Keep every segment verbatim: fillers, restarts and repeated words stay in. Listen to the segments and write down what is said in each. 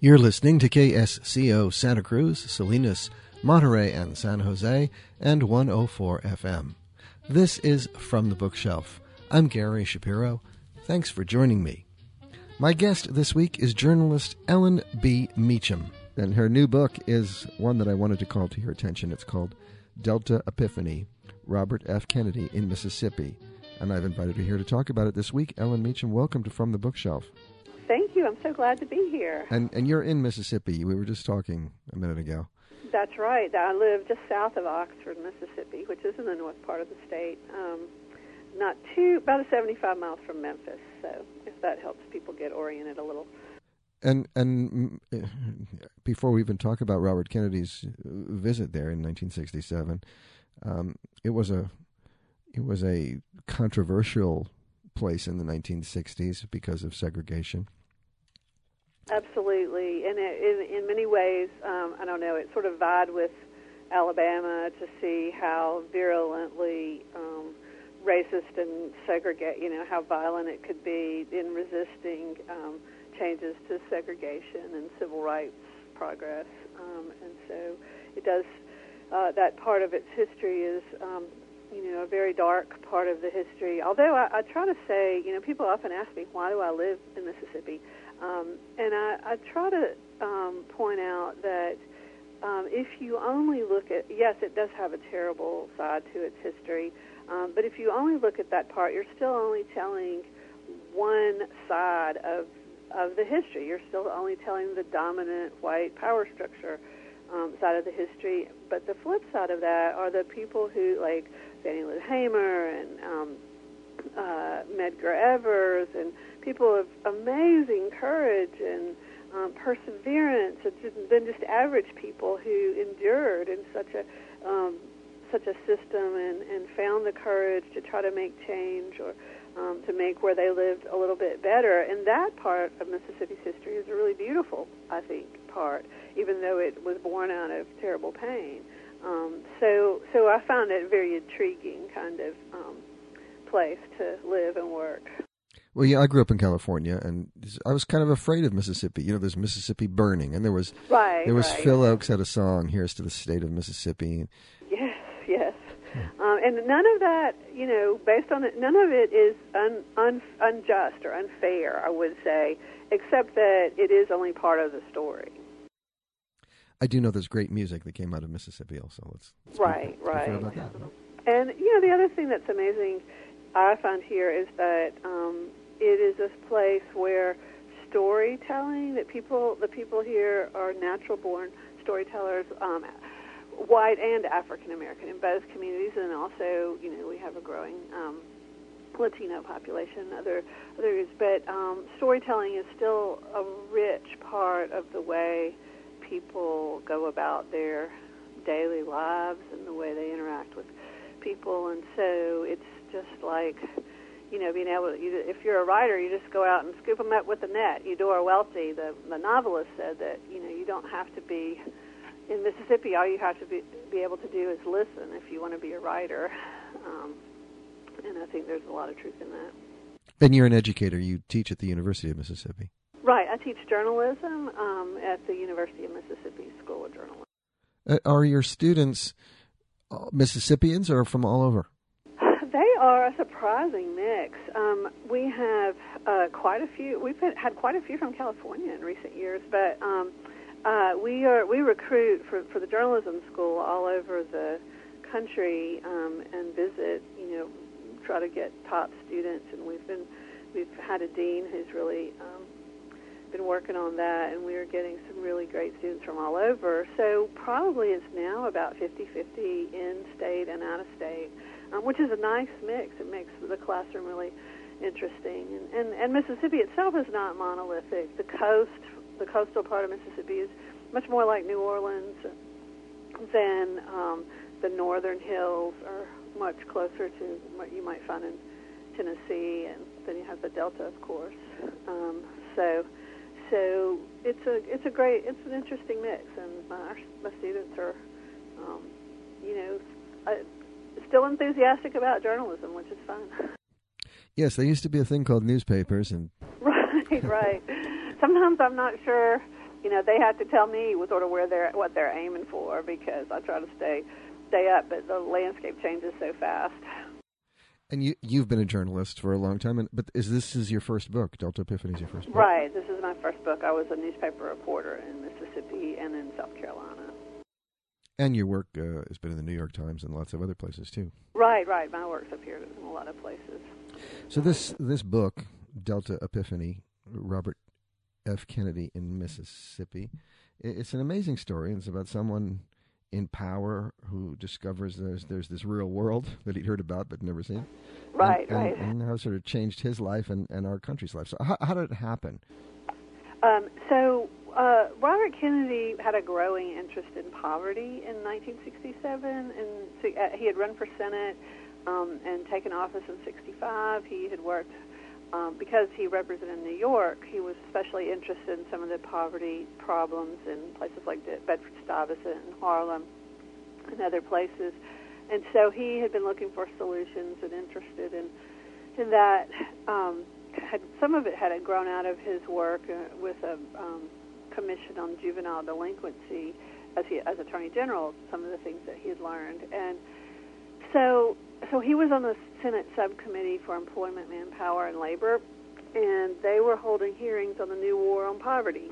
You're listening to K S C O Santa Cruz, Salinas, Monterey, and San Jose, and one oh four F M. This is From the Bookshelf. I'm Gary Shapiro. Thanks for joining me. My guest this week is journalist Ellen B. Meacham, and her new book is one that I wanted to call to your attention. It's called Delta Epiphany, Robert F. Kennedy in Mississippi, and I've invited her here to talk about it this week. Ellen Meacham, welcome to From the Bookshelf. Thank you. I'm so glad to be here. And and you're in Mississippi. We were just talking a minute ago. That's right. I live just south of Oxford, Mississippi, which is in the north part of the state. Um, not too, about a seventy-five miles from Memphis. So if that helps people get oriented a little. And and before we even talk about Robert Kennedy's visit there in nineteen sixty-seven, um, it was a it was a controversial place in the nineteen sixties because of segregation. Absolutely, and it, in in many ways, um, I don't know. It sort of vied with Alabama to see how virulently um, racist and segregate, you know, how violent it could be in resisting um, changes to segregation and civil rights progress. Um, and so, it does. Uh, that part of its history is, um, you know, a very dark part of the history. Although I, I try to say, you know, people often ask me, why do I live in Mississippi? Um, and I, I try to um, point out that um, if you only look at, yes, it does have a terrible side to its history, um, but if you only look at that part, you're still only telling one side of of the history. You're still only telling the dominant white power structure um, side of the history. But the flip side of that are the people who, like Fannie Lou Hamer and um, uh, Medgar Evers and people of amazing courage and um, perseverance, than just average people who endured in such a um, such a system and, and found the courage to try to make change or um, to make where they lived a little bit better. And that part of Mississippi's history is a really beautiful, I think, part, even though it was born out of terrible pain. Um, so, so I found it a very intriguing kind of um, place to live and work. Well, yeah, I grew up in California, and I was kind of afraid of Mississippi. You know, there's Mississippi Burning, and there was right, there was right. Phil Oakes had a song, "Here's to the State of Mississippi." Yes, yes, hmm. um, and none of that, you know, based on it, none of it is un, un, unjust or unfair, I would say, except that it is only part of the story. I do know there's great music that came out of Mississippi, also. Let's, let's right, be, right. about that. And you know, the other thing that's amazing I found here is that um, it is this place where storytelling, that people, the people here are natural-born storytellers, um, white and African-American in both communities, and also, you know, we have a growing um, Latino population, other others, but um, storytelling is still a rich part of the way people go about their daily lives and the way they interact with people, and so it's just like, you know, being able to, you, if you're a writer, you just go out and scoop them up with a net. Eudora Welty, the, the novelist, said that, you know, you don't have to be, in Mississippi, all you have to be, be able to do is listen if you want to be a writer. Um, and I think there's a lot of truth in that. And you're an educator. You teach at the University of Mississippi. Right. I teach journalism um, at the University of Mississippi School of Journalism. Uh, are your students uh, Mississippians or from all over? They are a surprising mix. Um, we have uh, quite a few. We've had quite a few from California in recent years, but um, uh, we are we recruit for, for the journalism school all over the country um, and visit. You know, try to get top students, and we've been we've had a dean who's really um, been working on that, and we are getting some really great students from all over. So probably it's now about fifty-fifty in-state and out-of-state. Um, which is a nice mix. It makes the classroom really interesting. And, and, and Mississippi itself is not monolithic. The coast, the coastal part of Mississippi is much more like New Orleans than um, the northern hills are much closer to what you might find in Tennessee, and then you have the Delta, of course. Um, so, so it's a it's a great it's an interesting mix, and my, my students are, um, you know. I, still enthusiastic about journalism, which is fun. Yes, there used to be a thing called newspapers, and right, right. Sometimes I'm not sure you know, they have to tell me sort of where they're what they're aiming for, because I try to stay stay up, but the landscape changes so fast. And you, you've been a journalist for a long time, and, but is this is your first book? Delta Epiphany is your first book? Right. This is my first book. I was a newspaper reporter in Mississippi and in South Carolina. And your work uh, has been in the New York Times and lots of other places, too. Right, right. My work's appeared in a lot of places. So this this book, Delta Epiphany, Robert F. Kennedy in Mississippi, it's an amazing story. It's about someone in power who discovers there's there's this real world that he'd heard about but never seen. Right, and, right. And, and how it sort of changed his life and, and our country's life. So how, how did it happen? Um, so uh, Robert Kennedy had a growing interest in poverty in nineteen sixty-seven, and so, uh, he had run for Senate um, and taken office in sixty-five. He had worked, um, because he represented New York, he was especially interested in some of the poverty problems in places like Bedford-Stuyvesant and Harlem and other places. And so he had been looking for solutions and interested in, in that. Um, had some of it had grown out of his work uh, with a um, commission on juvenile delinquency as he as Attorney General, some of the things that he had learned. And so so he was on the Senate Subcommittee for Employment, Manpower, and Labor, and they were holding hearings on the new War on Poverty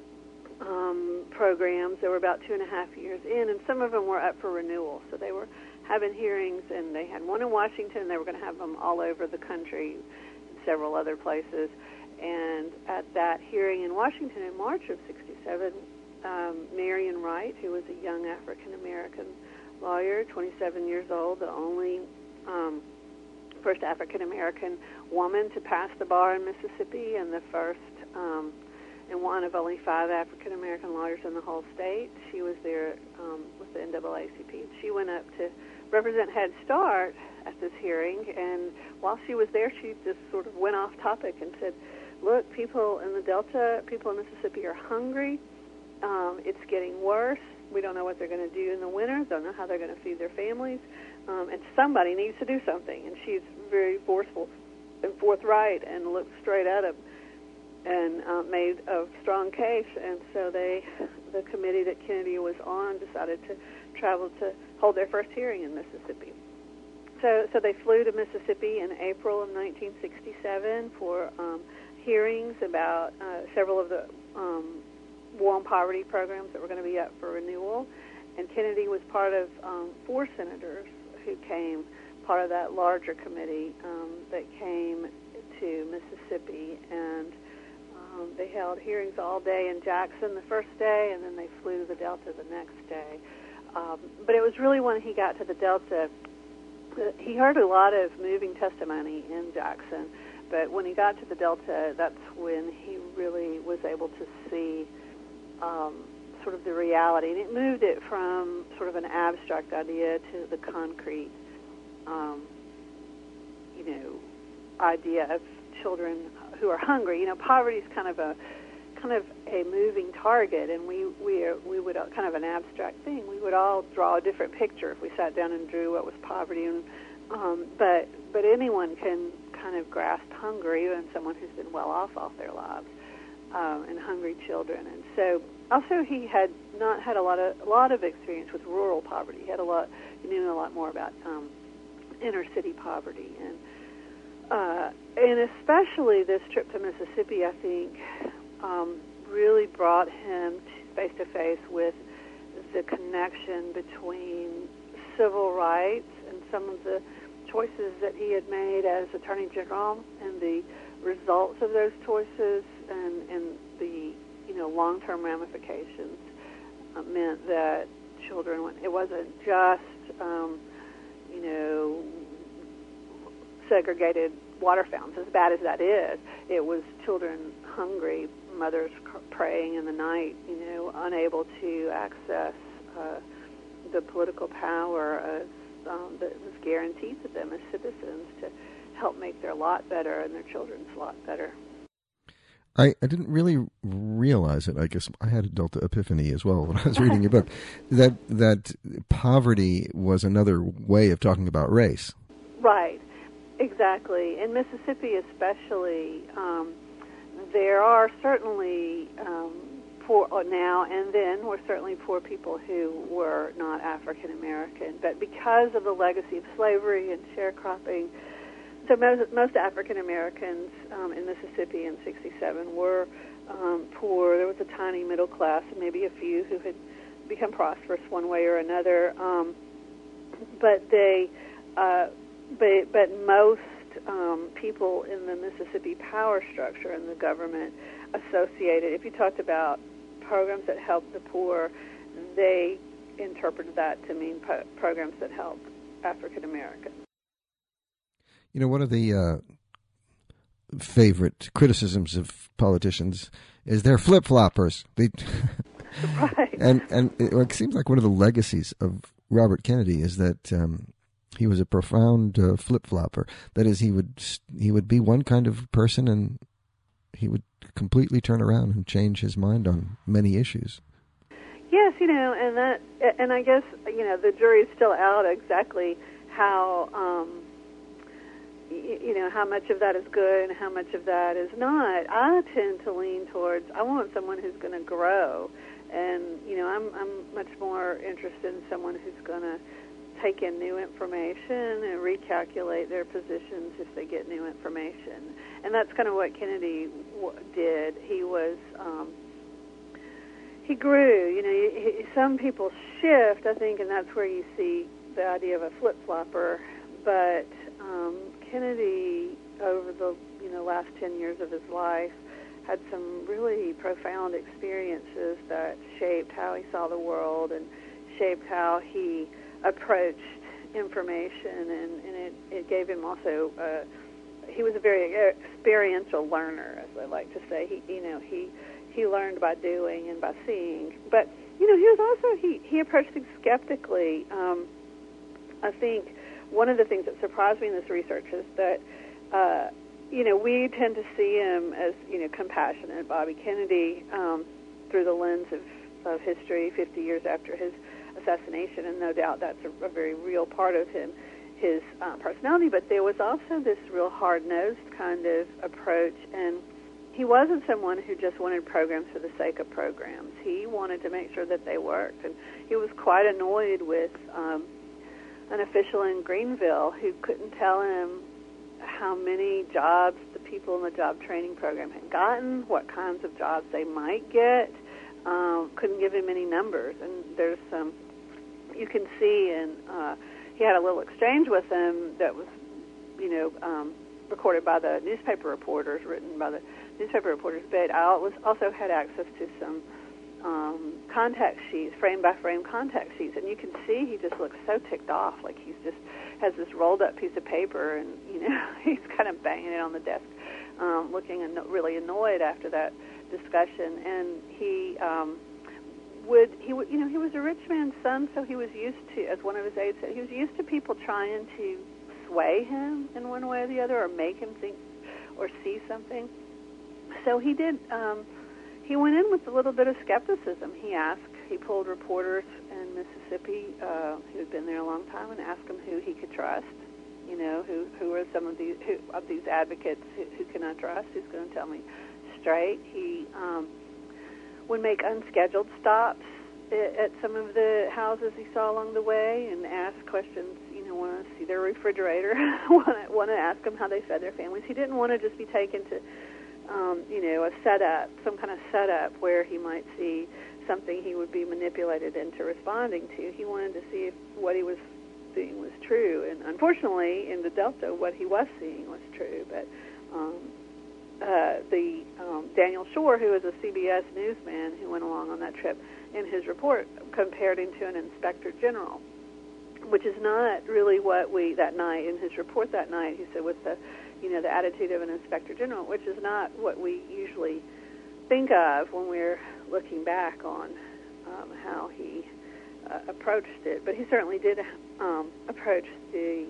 um, programs. They were about two and a half years in, and some of them were up for renewal. So they were having hearings, and they had one in Washington. They were going to have them all over the country, several other places. And at that hearing in Washington in March of sixty-seven, um, Marion Wright, who was a young African-American lawyer, twenty-seven years old, the only um, first African-American woman to pass the bar in Mississippi, and the first um, and one of only five African-American lawyers in the whole state. She was there um, with the N double A C P. She went up to represent Head Start at this hearing, and while she was there, she just sort of went off topic and said, look, people in the Delta, people in Mississippi are hungry. Um, it's getting worse. We don't know what they're going to do in the winter, don't know how they're going to feed their families, um, and somebody needs to do something. And she's very forceful and forthright and looked straight at him and uh, made a strong case. And so they, the committee that Kennedy was on, decided to travel to hold their first hearing in Mississippi. So, so they flew to Mississippi in April of nineteen sixty-seven for um, hearings about uh, several of the um, War on Poverty programs that were going to be up for renewal. And Kennedy was part of um, four senators who came, part of that larger committee um, that came to Mississippi. And um, they held hearings all day in Jackson the first day, and then they flew to the Delta the next day. Um, but it was really when he got to the Delta, uh, he heard a lot of moving testimony in Jackson, but when he got to the Delta, that's when he really was able to see um, sort of the reality. And it moved it from sort of an abstract idea to the concrete, um, you know, idea of children who are hungry. You know, poverty is kind of a kind of a moving target, and we we are, we would kind of an abstract thing. We would all draw a different picture if we sat down and drew what was poverty, and um, but but anyone can kind of grasp hungry, and someone who's been well off all their lives, um, and hungry children. And so also he had not had a lot of a lot of experience with rural poverty. He had a lot he knew a lot more about um, inner city poverty, and uh, and especially this trip to Mississippi, I think. Um, really brought him face to face with the connection between civil rights and some of the choices that he had made as Attorney General, and the results of those choices, and, and the you know long-term ramifications uh, meant that children went. It wasn't just um, you know segregated water fountains, as bad as that is. It was children hungry, mothers praying in the night, you know, unable to access uh, the political power of, um, that was guaranteed to them as citizens to help make their lot better and their children's lot better. I, I didn't really realize it. I guess I had a Delta Epiphany as well when I was reading your book, that that poverty was another way of talking about race. Right, exactly. In Mississippi especially, um, there are certainly um, poor now, and then were certainly poor people who were not African American. But because of the legacy of slavery and sharecropping, so most, most African Americans um, in Mississippi in sixty-seven were um, poor. There was a tiny middle class, and maybe a few who had become prosperous one way or another. Um, but they, uh, but but most um, people in the Mississippi power structure and the government associated. If you talked about programs that help the poor, they interpreted that to mean po- programs that help African Americans. You know, one of the uh, favorite criticisms of politicians is they're flip-floppers. They right. And and it, it seems like one of the legacies of Robert Kennedy is that um, he was a profound uh, flip-flopper. That is, he would he would be one kind of person, and he would completely turn around and change his mind on many issues. Yes, you know, and that, and I guess, you know, the jury's still out exactly how, um, you, you know, how much of that is good and how much of that is not. I tend to lean towards, I want someone who's going to grow, and, you know, I'm I'm much more interested in someone who's going to take in new information and recalculate their positions if they get new information. And that's kind of what Kennedy w- did. He was, um, he grew. You know, he, he, some people shift, I think, and that's where you see the idea of a flip-flopper. But um, Kennedy, over the you know last ten years of his life, had some really profound experiences that shaped how he saw the world and shaped how he approached information, and, and it, it gave him also, uh, he was a very experiential learner, as I like to say. He, you know, he he learned by doing and by seeing. But, you know, he was also, he, he approached things skeptically. Um, I think one of the things that surprised me in this research is that, uh, you know, we tend to see him as, you know, compassionate. Bobby Kennedy, um, through the lens of, of history, fifty years after his assassination, and no doubt that's a, a very real part of him, his uh, personality, but there was also this real hard-nosed kind of approach, and he wasn't someone who just wanted programs for the sake of programs. He wanted to make sure that they worked, and he was quite annoyed with um, an official in Greenville who couldn't tell him how many jobs the people in the job training program had gotten, what kinds of jobs they might get. Um, couldn't give him any numbers, and there's some, you can see, and uh, he had a little exchange with him that was, you know, um, recorded by the newspaper reporters, written by the newspaper reporters, but I was also had access to some um, contact sheets, frame-by-frame contact sheets, and you can see he just looks so ticked off, like he's just has this rolled-up piece of paper, and, you know, he's kind of banging it on the desk, um, looking anno- really annoyed after that discussion, and he um, would he would you know he was a rich man's son, so he was used to, as one of his aides said, he was used to people trying to sway him in one way or the other, or make him think or see something. So he did. Um, he went in with a little bit of skepticism. He asked, he pulled reporters in Mississippi uh, who had been there a long time and asked them who he could trust. You know, who who are some of these who, of these advocates who, who can I trust? Who's going to tell me straight? He um, would make unscheduled stops at some of the houses he saw along the way and ask questions. You know, want to see their refrigerator, want to want to ask them how they fed their families. He didn't want to just be taken to, um, you know, a setup, some kind of setup where he might see something he would be manipulated into responding to. He wanted to see if what he was seeing was true, and unfortunately, in the Delta, what he was seeing was true. But um, uh, the um, Daniel Shore, who was a C B S newsman who went along on that trip, in his report compared him to an inspector general, which is not really what we that night in his report that night. He said with the, you know, the attitude of an inspector general, which is not what we usually think of when we're looking back on um, how he uh, approached it. But he certainly did um, approach the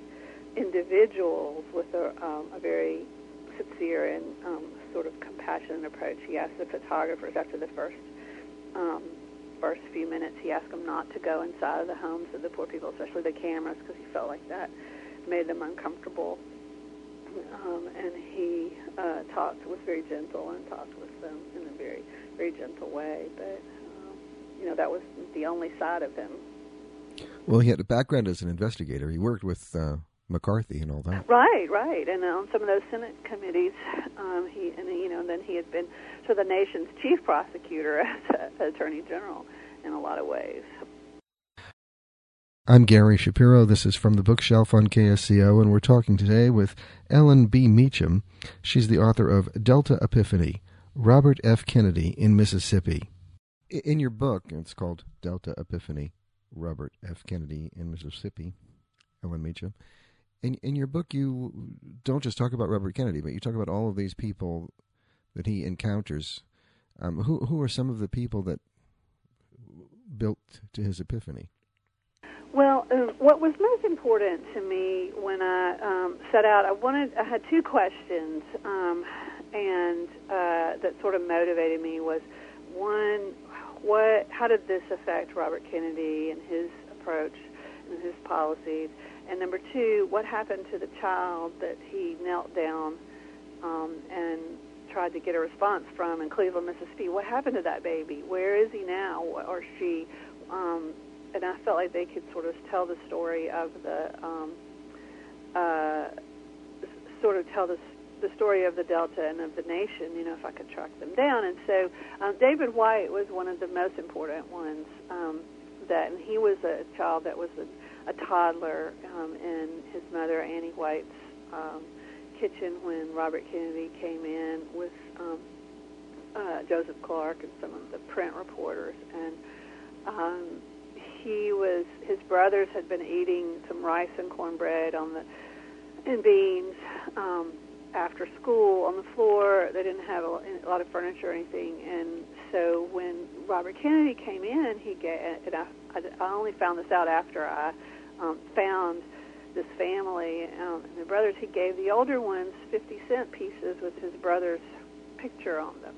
individuals with a, um, a very sincere and um, sort of compassionate approach. He asked the photographers after the first um, first few minutes, he asked them not to go inside of the homes of the poor people, especially the cameras, because he felt like that made them uncomfortable. Um, and he uh, talked, was very gentle and talked with them in a very very gentle way. But um, you know, that was the only side of him. Well, he had a background as an investigator. He worked with uh, McCarthy and all that. Right, right. And on some of those Senate committees, um, he and you know, then he had been so the nation's chief prosecutor as a, Attorney General in a lot of ways. I'm Gary Shapiro. This is From the Bookshelf on K S C O, and we're talking today with Ellen B. Meacham. She's the author of Delta Epiphany, Robert F. Kennedy in Mississippi. In your book, it's called Delta Epiphany, Robert F. Kennedy in Mississippi, Ellen Meacham. In, in your book, you don't just talk about Robert Kennedy, but you talk about all of these people that he encounters. Um, who, who are some of the people that built to his epiphany? Well, uh, what was most important to me when I um, set out, I wanted, I had two questions, um, and uh, that sort of motivated me was, one, what, how did this affect Robert Kennedy and his approach and his policies? And number two, what happened to the child that he knelt down um, and tried to get a response from in Cleveland, Mississippi? What happened to that baby? Where is he now, or she? Um, and I felt like they could sort of tell the story of the, um, uh, sort of tell the, the story of the Delta and of the nation, you know, if I could track them down. And so um, David White was one of the most important ones, um, that, and he was a child that was a, a toddler um, in his mother, Annie White's um, kitchen when Robert Kennedy came in with um, uh, Joseph Clark and some of the print reporters. And um, he was, his brothers had been eating some rice and cornbread on the, and beans um, after school on the floor. They didn't have a, a lot of furniture or anything. And so when Robert Kennedy came in, he gave, and I, I only found this out after I um, found this family um, and the brothers, he gave the older ones fifty cent pieces with his brother's picture on them.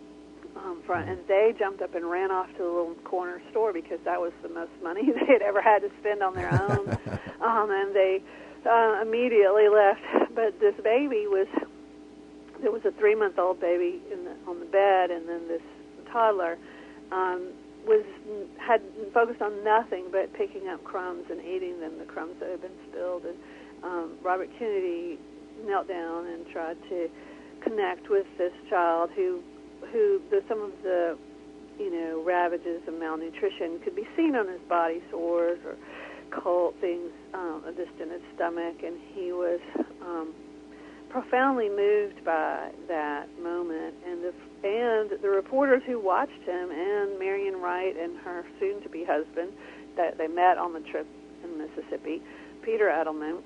Um, front, and they jumped up and ran off to the little corner store because that was the most money they had ever had to spend on their own. um, and they uh, immediately left. But this baby was, there was a three-month-old baby in the, on the bed, and then this toddler um, was had focused on nothing but picking up crumbs and eating them, the crumbs that had been spilled. And um, Robert Kennedy knelt down and tried to connect with this child who who the, some of the, you know, ravages of malnutrition could be seen on his body, sores or cold things um, just in his stomach, and he was um, profoundly moved by that moment. And the, and the reporters who watched him, and Marion Wright and her soon-to-be husband, that they met on the trip in Mississippi, Peter Edelman,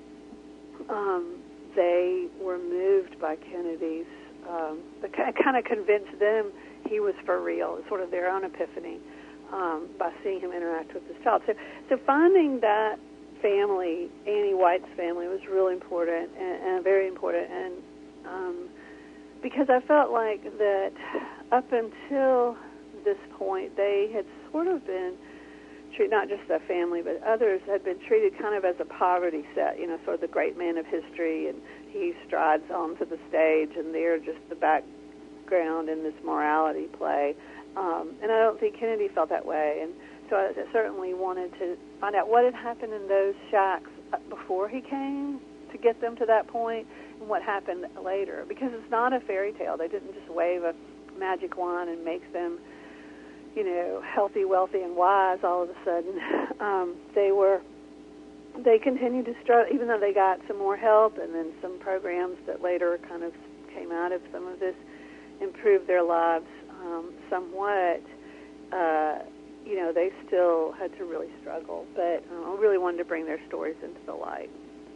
um, they were moved by Kennedy's Um, but kind of convinced them he was for real, sort of their own epiphany um, by seeing him interact with this child. So, so finding that family, Annie White's family, was really important and, and very important. And um, because I felt like that up until this point, they had sort of been treated, not just the family, but others had been treated kind of as a poverty set, you know, sort of the great man of history, and he strides onto the stage, and they're just the background in this morality play. Um, and I don't think Kennedy felt that way. And so I certainly wanted to find out what had happened in those shacks before he came to get them to that point, and what happened later. Because it's not a fairy tale. They didn't just wave a magic wand and make them, you know, healthy, wealthy, and wise all of a sudden. Um, they were... They continued to struggle, even though they got some more help, and then some programs that later kind of came out of some of this improved their lives um, somewhat. Uh, you know, they still had to really struggle, but uh, I really wanted to bring their stories into the light.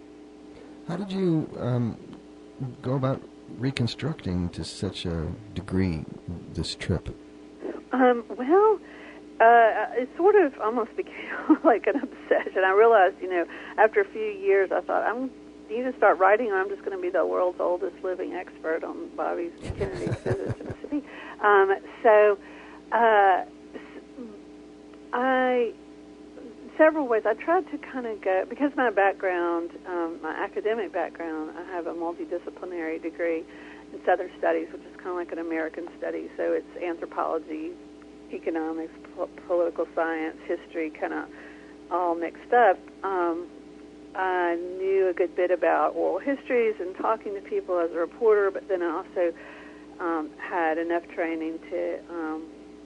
How did you um, go about reconstructing to such a degree this trip? Um, well... Uh, it sort of almost became like an obsession. I realized, you know, after a few years, I thought, I'm need to start writing, or I'm just going to be the world's oldest living expert on Bobby Kennedy's visits to Mississippi. Um, so, uh, I, several ways. I tried to kind of go, because my background, um, my academic background, I have a multidisciplinary degree in Southern Studies, which is kind of like an American study. So it's anthropology, economics, po- political science, history, kind of all mixed up. Um, I knew a good bit about oral histories and talking to people as a reporter, but then I also um, had enough training to um,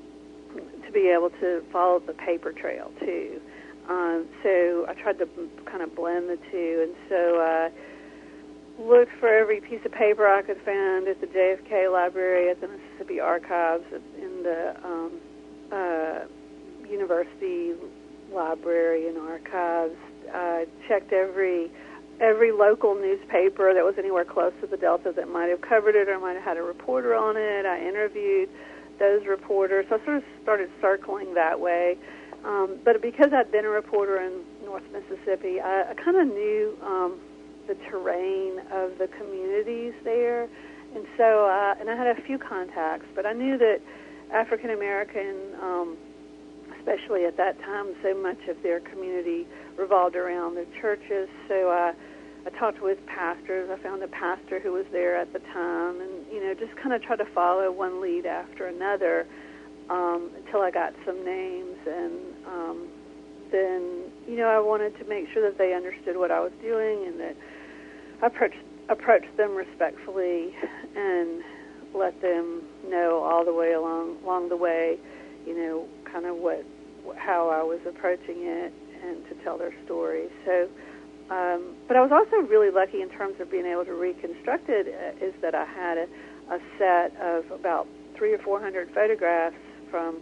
to be able to follow the paper trail too. Um, so I tried to kind of blend the two, and so I looked for every piece of paper I could find at the J F K Library, at the Mississippi Archives, in the um, uh, University Library and Archives. I checked every every local newspaper that was anywhere close to the Delta that might have covered it or might have had a reporter on it. I interviewed those reporters. So I sort of started circling that way. Um, but because I'd been a reporter in North Mississippi, I, I kind of knew um, the terrain of the communities there. And so, uh, and I had a few contacts, but I knew that African American, um, especially at that time, so much of their community revolved around their churches. So uh, I talked with pastors. I found a pastor who was there at the time, and you know, just kind of tried to follow one lead after another um, until I got some names. And um, then, you know, I wanted to make sure that they understood what I was doing, and that I approached approached them respectfully and let them know all the way along along the way, you know, kind of what how I was approaching it, and to tell their story. So, um, but I was also really lucky in terms of being able to reconstruct it, uh, is that I had a, a set of about three or four hundred photographs from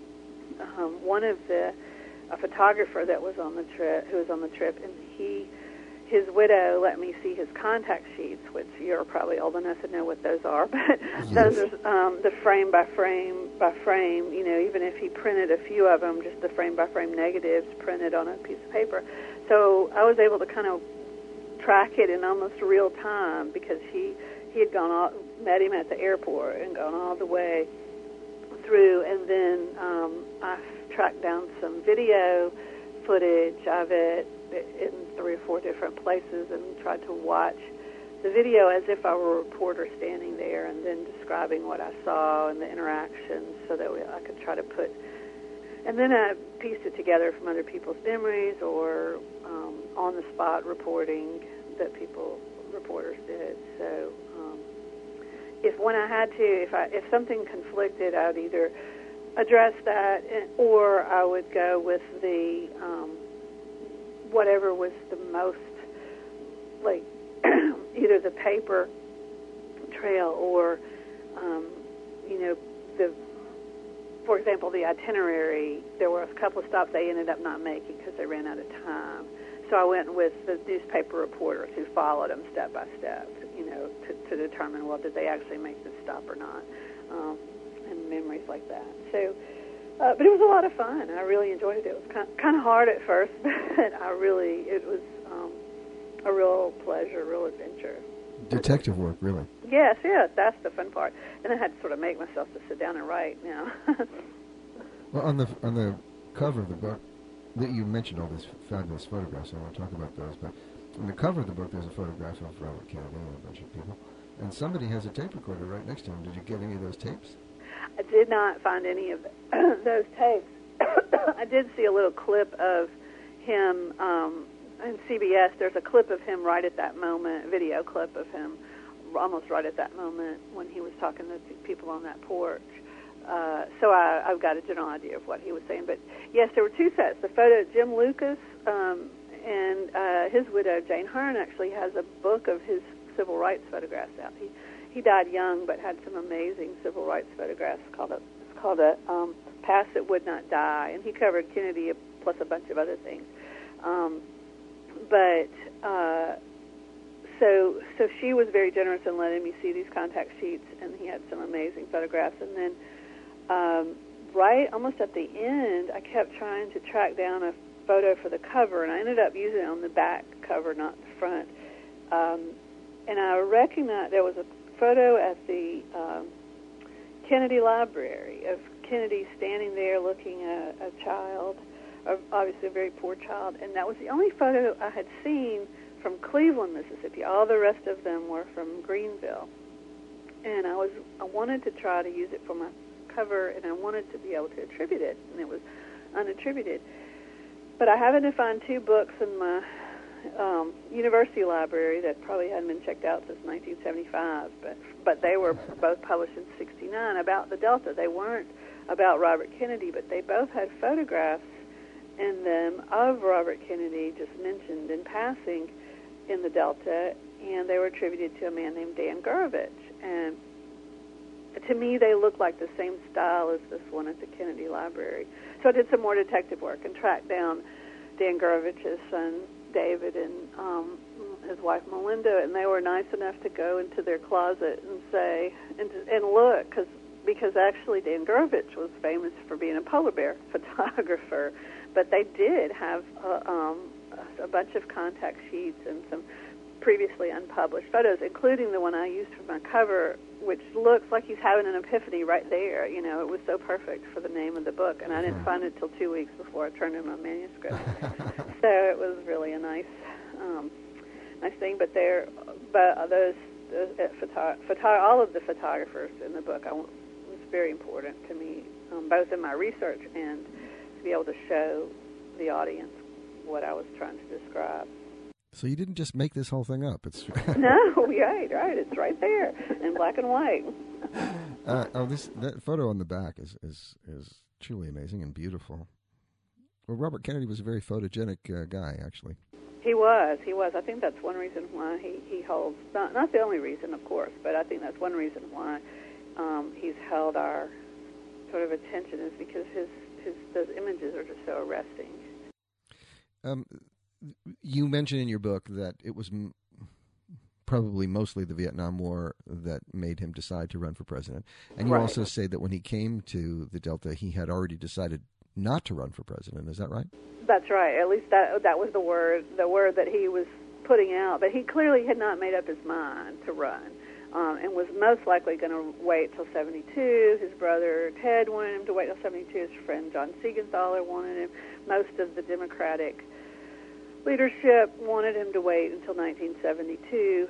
um, one of the a photographer that was on the trip, who was on the trip, and he. His widow let me see his contact sheets, which you're probably old enough to know what those are, but yes. Those are um, the frame by frame by frame, you know, even if he printed a few of them, just the frame by frame negatives printed on a piece of paper. So I was able to kind of track it in almost real time, because he, he had gone all, met him at the airport and gone all the way through, and then um, I tracked down some video footage of it in three or four different places, and tried to watch the video as if I were a reporter standing there, and then describing what I saw and the interactions, so that we, I could try to put, and then I pieced it together from other people's memories or um, on-the-spot reporting that people, reporters did. So um, if when I had to, if I, if something conflicted, I would either address that, or I would go with the um, whatever was the most, like, either the paper trail or, um, you know, the, for example, the itinerary. There were a couple of stops they ended up not making because they ran out of time. So I went with the newspaper reporters who followed them step by step, you know, to, to determine, well, did they actually make this stop or not, um, and memories like that. So. Uh, but it was a lot of fun. I really enjoyed it. It was kind of, kind of hard at first, but I really, it was um, a real pleasure, a real adventure. Detective work, really. Yes, yes, that's the fun part. And I had to sort of make myself to sit down and write now. Well, on the on the cover of the book, that you mentioned all these fabulous photographs. I want to talk about those, but on the cover of the book, there's a photograph of Robert Kennedy and a bunch of people, and somebody has a tape recorder right next to him. Did you get any of those tapes? I did not find any of those tapes. I did see a little clip of him um, in C B S. There's a clip of him right at that moment, a video clip of him almost right at that moment when he was talking to people on that porch. Uh, so I, I've got a general idea of what he was saying. But, yes, there were two sets. The photo of Jim Lucas um, and uh, his widow, Jane Hearn, actually has a book of his civil rights photographs out. He He died young, but had some amazing civil rights photographs. Called a, it's called a um, Past That Would Not Die, and he covered Kennedy plus a bunch of other things. Um, but uh, so so she was very generous in letting me see these contact sheets, and he had some amazing photographs. And then um, right almost at the end, I kept trying to track down a photo for the cover, and I ended up using it on the back cover, not the front. Um, and I recognized there was a photo at the um, Kennedy Library of Kennedy standing there looking at a child obviously a very poor child, and that was the only photo I had seen from Cleveland, Mississippi. All the rest of them were from Greenville, and I was I wanted to try to use it for my cover, and I wanted to be able to attribute it, and it was unattributed. But I happened to find two books in my um, university library that probably hadn't been checked out since nineteen seventy-five, but but they were both published in sixty-nine about the Delta. They weren't about Robert Kennedy, but they both had photographs in them of Robert Kennedy, just mentioned in passing in the Delta, and they were attributed to a man named Dan Gurevich. And to me, they looked like the same style as this one at the Kennedy Library. So I did some more detective work and tracked down Dan Gurevich's son, David, and um, his wife, Melinda, and they were nice enough to go into their closet and say, and, and look, cause, because actually Dan Gurevich was famous for being a polar bear photographer, but they did have a, um, a bunch of contact sheets and some previously unpublished photos, including the one I used for my cover, which looks like he's having an epiphany right there. You know, it was so perfect for the name of the book, and I didn't find it till two weeks before I turned in my manuscript. So it was really a nice, um, nice thing. But there, but those, those uh, photo, photo, all of the photographers in the book, I, was very important to me, um, both in my research and to be able to show the audience what I was trying to describe. So you didn't just make this whole thing up. It's no, right, right. It's right there in black and white. uh, oh, this that photo on the back is, is is truly amazing and beautiful. Well, Robert Kennedy was a very photogenic uh, guy, actually. He was. He was. I think that's one reason why he, he holds, not, not the only reason, of course, but I think that's one reason why um, he's held our sort of attention, is because his, his those images are just so arresting. Um. You mentioned in your book that it was m- probably mostly the Vietnam War that made him decide to run for president. And you right. also say that when he came to the Delta, he had already decided not to run for president. Is that right? That's right. At least that that was the word, the word that he was putting out. But he clearly had not made up his mind to run, um, and was most likely going to wait till seventy-two. His brother Ted wanted him to wait till seventy-two. His friend John Siegenthaler wanted him. Most of the Democratic leadership wanted him to wait until nineteen seventy-two,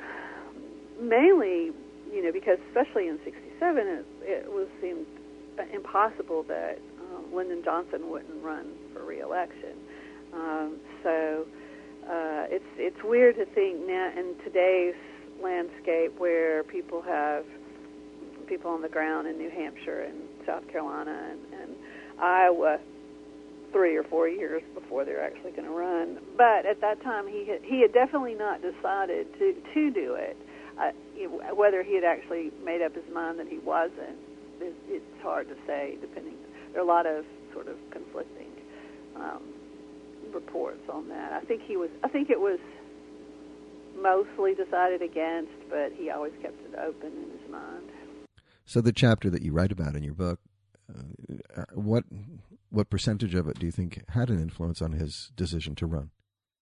mainly, you know, because especially in sixty-seven, it, it was seemed impossible that um, Lyndon Johnson wouldn't run for re-election. Um, so uh, it's it's weird to think now in today's landscape where people have people on the ground in New Hampshire and South Carolina and, and Iowa three or four years before they're actually going to run. But at that time, he had, he had definitely not decided to, to do it. Uh, whether he had actually made up his mind that he wasn't, it, it's hard to say, depending. There are a lot of sort of conflicting um, reports on that. I think he was, I think it was mostly decided against, but he always kept it open in his mind. So the chapter that you write about in your book, uh, what... What percentage of it do you think had an influence on his decision to run?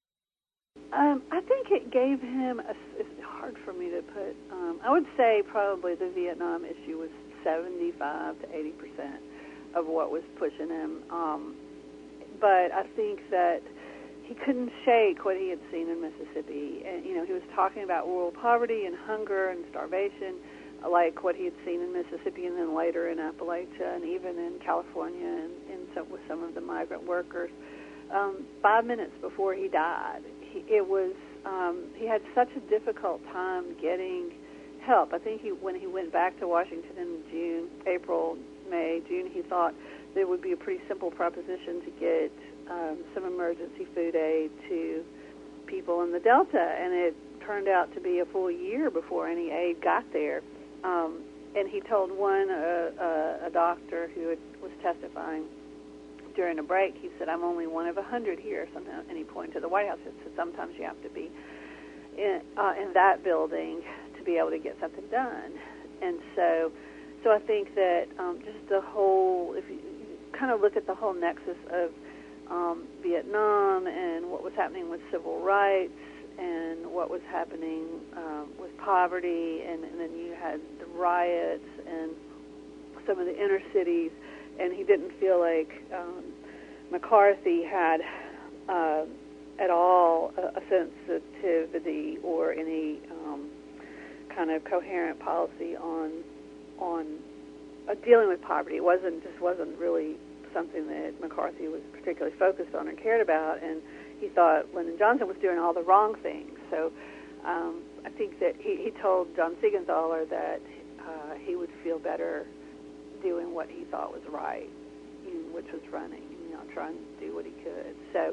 Um, I think it gave him, a, it's hard for me to put, um, I would say probably the Vietnam issue was seventy-five to eighty percent of what was pushing him. Um, but I think that he couldn't shake what he had seen in Mississippi. And, you know, he was talking about rural poverty and hunger and starvation, like what he had seen in Mississippi and then later in Appalachia and even in California and, and some, with some of the migrant workers. Um, five minutes before he died, he, it was um, he had such a difficult time getting help. I think he, when he went back to Washington in June, April, May, June, he thought that it would be a pretty simple proposition to get um, some emergency food aid to people in the Delta, and it turned out to be a full year before any aid got there. Um, and he told one, uh, uh, a doctor who had, was testifying during a break, he said, I'm only one of a hundred here. Sometimes, and he pointed to the White House and said, sometimes you have to be in, uh, in that building to be able to get something done. And so so I think that um, just the whole, if you kind of look at the whole nexus of um, Vietnam and what was happening with civil rights, and what was happening um, with poverty, and, and then you had the riots and some of the inner cities, and he didn't feel like um, McCarthy had uh, at all a, a sensitivity or any um, kind of coherent policy on on uh, dealing with poverty. It wasn't just wasn't really something that McCarthy was particularly focused on or cared about, and he thought Lyndon Johnson was doing all the wrong things. So um, I think that he, he told John Siegenthaler that uh, he would feel better doing what he thought was right, you know, which was running, you know, trying to do what he could. So,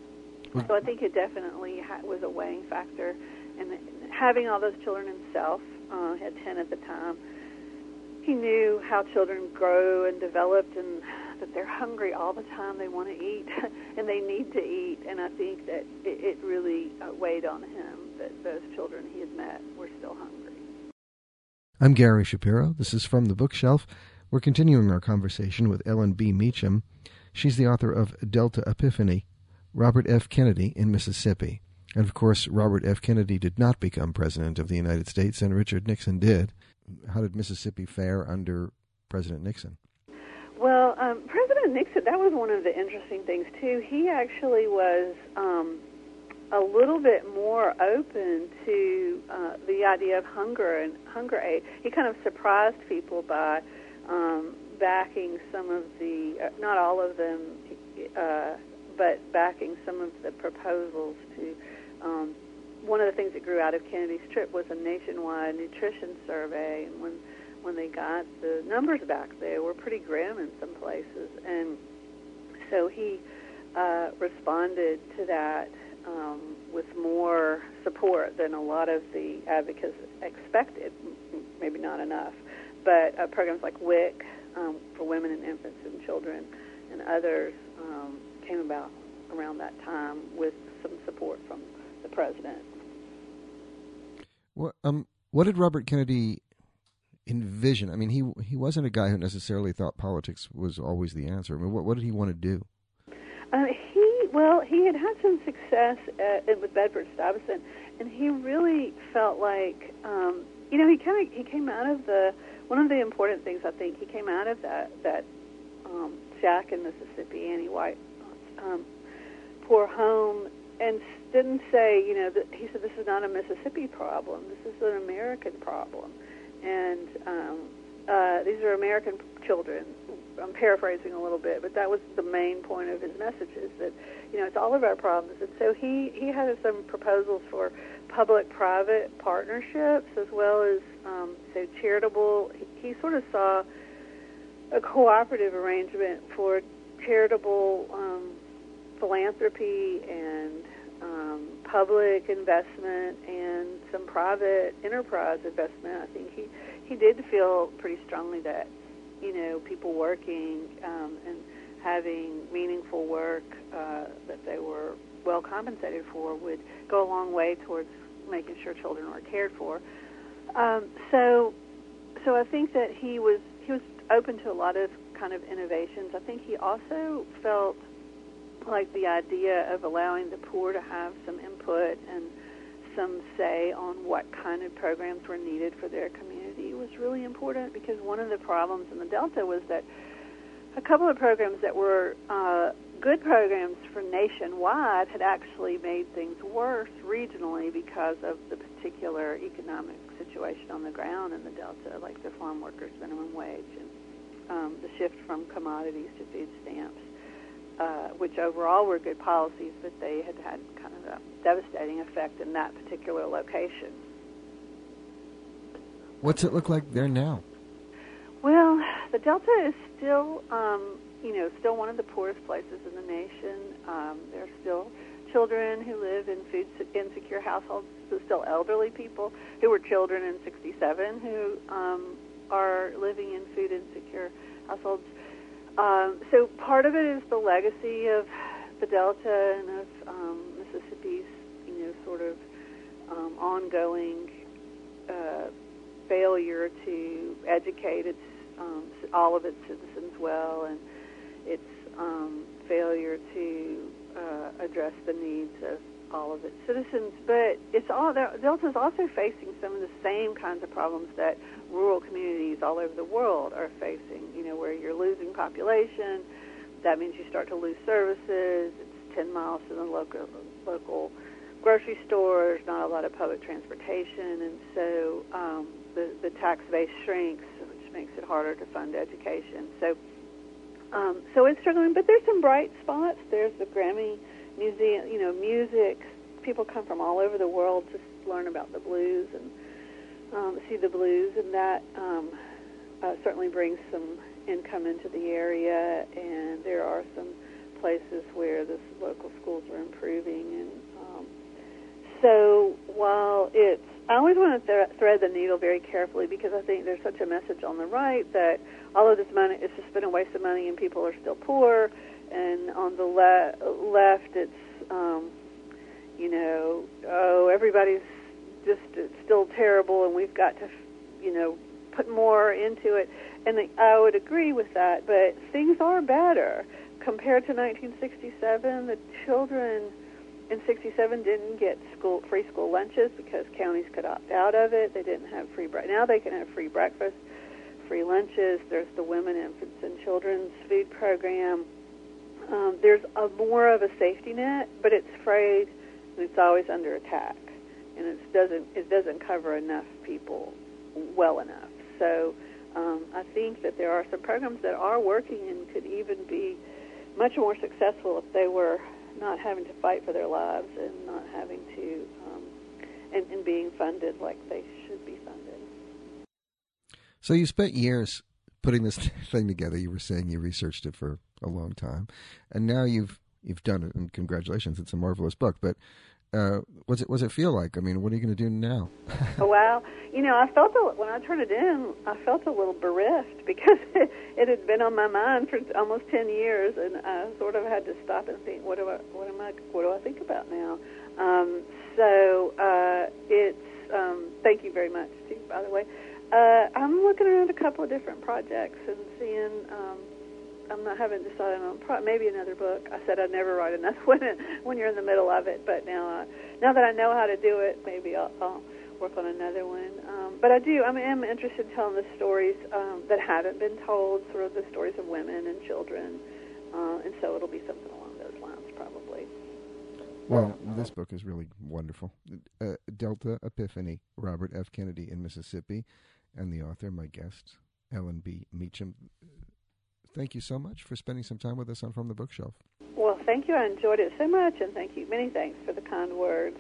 so I think it definitely ha- was a weighing factor. And having all those children himself, uh, had ten at the time, he knew how children grow and develop, and that they're hungry all the time. They want to eat, and they need to eat. And I think that it, it really uh, weighed on him that those children he had met were still hungry. I'm Gary Shapiro. This is From the Bookshelf. We're continuing our conversation with Ellen B. Meacham. She's the author of Delta Epiphany, Robert F. Kennedy in Mississippi. And, of course, Robert F. Kennedy did not become President of the United States, and Richard Nixon did. How did Mississippi fare under President Nixon? Well, um, President Nixon, that was one of the interesting things, too. He actually was um, a little bit more open to uh, the idea of hunger and hunger aid. He kind of surprised people by um, backing some of the, uh, not all of them, uh, but backing some of the proposals to, um, one of the things that grew out of Kennedy's trip was a nationwide nutrition survey, and when when they got the numbers back, they were pretty grim in some places, and so he uh, responded to that um, with more support than a lot of the advocates expected, maybe not enough, but uh, programs like W I C um, for women and infants and children and others um, came about around that time with some support from the president. What, um, what did Robert Kennedy envision? I mean, he he wasn't a guy who necessarily thought politics was always the answer. I mean, what, what did he want to do? Uh, he well, he had had some success at, with Bedford-Stuyvesant, and he really felt like, um, you know, he kind of he came out of the one of the important things. I think he came out of that that um, shack in Mississippi, Annie White, um, poor home, and didn't say, you know, that he said this is not a Mississippi problem. This is an American problem. And um, uh, these are American children. I'm paraphrasing a little bit, but that was the main point of his message, is that, you know, it's all of our problems. And so he, he had some proposals for public-private partnerships as well as, um, so charitable. He, he sort of saw a cooperative arrangement for charitable um, philanthropy and Um, public investment and some private enterprise investment. I think he, he did feel pretty strongly that, you know, people working um, and having meaningful work uh, that they were well compensated for would go a long way towards making sure children were cared for. Um, so, so I think that he was he was open to a lot of kind of innovations. I think he also felt like the idea of allowing the poor to have some input and some say on what kind of programs were needed for their community was really important, because one of the problems in the Delta was that a couple of programs that were uh, good programs for nationwide had actually made things worse regionally because of the particular economic situation on the ground in the Delta, like the farm workers' minimum wage and um, the shift from commodities to food stamps. Uh, which overall were good policies, but they had had kind of a devastating effect in that particular location. What's it look like there now? Well, the Delta is still, um, you know, still one of the poorest places in the nation. Um, there are still children who live in food insecure households. There's still elderly people who were children in sixty-seven who um, are living in food insecure households. Um, so part of it is the legacy of the Delta and of um, Mississippi's, you know, sort of um, ongoing uh, failure to educate its um, all of its citizens well, and its um, failure to uh, address the needs of all of its citizens. But it's all the Delta is also facing some of the same kinds of problems that rural communities all over the world are facing, you know, where you're losing population, that means you start to lose services. It's ten miles to the local local grocery stores, not a lot of public transportation, and so um, the, the tax base shrinks, which makes it harder to fund education. So um, so it's struggling, but there's some bright spots. There's the Grammy Museum, you know, music. People come from all over the world to learn about the blues and um, see the blues, and that um, uh, certainly brings some income into the area, and there are some places where the local schools are improving. And um, so while it's, I always want to th- thread the needle very carefully, because I think there's such a message on the right that all of this money is just been a waste of money and people are still poor, and on the le- left it's, um, you know, oh, everybody's just it's still terrible and we've got to, you know, put more into it. And I would agree with that, but things are better. Compared to nineteen sixty-seven, the children in sixty-seven didn't get school free school lunches because counties could opt out of it. They didn't have free breakfast. Now they can have free breakfast, free lunches. There's the Women, Infants, and Children's Food Program. Um, there's a more of a safety net, but it's frayed and it's always under attack, and it doesn't it doesn't cover enough people well enough. So um, I think that there are some programs that are working and could even be much more successful if they were not having to fight for their lives and not having to, um, and, and being funded like they should be funded. So you spent years putting this thing together. You were saying you researched it for a long time, and now you've you've done it. And congratulations! It's a marvelous book. But uh, what's it what's it feel like? I mean, what are you going to do now? Oh, well, you know, I felt a, when I turned it in, I felt a little bereft because it, it had been on my mind for almost ten years, and I sort of had to stop and think, what do I, what am I, what do I think about now? Um, so uh, it's um, thank you very much, too, by the way. Uh, I'm looking around a couple of different projects and seeing. Um, I'm not haven't decided on pro- maybe another book. I said I'd never write another one when you're in the middle of it, but now I, now that I know how to do it, maybe I'll, I'll work on another one. Um, but I do. I am interested in telling the stories um, that haven't been told, sort of the stories of women and children, uh, and so it'll be something along those lines, probably. Well, this book is really wonderful. Uh, Delta Epiphany, Robert F. Kennedy in Mississippi, and the author, my guest, Ellen B. Meacham. Thank you so much for spending some time with us on From the Bookshelf. Well, thank you. I enjoyed it so much, and thank you. Many thanks for the kind words.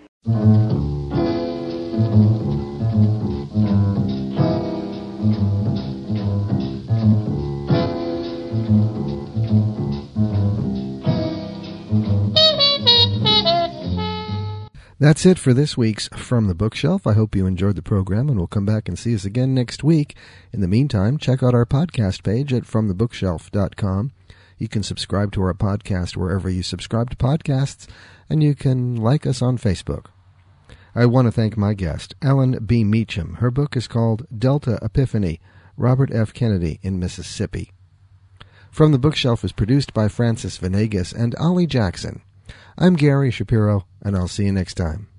That's it for this week's From the Bookshelf. I hope you enjoyed the program and will come back and see us again next week. In the meantime, check out our podcast page at from the bookshelf dot com. You can subscribe to our podcast wherever you subscribe to podcasts, and you can like us on Facebook. I want to thank my guest, Ellen B. Meacham. Her book is called Delta Epiphany, Robert F. Kennedy in Mississippi. From the Bookshelf is produced by Francis Venegas and Ollie Jackson. I'm Gary Shapiro, and I'll see you next time.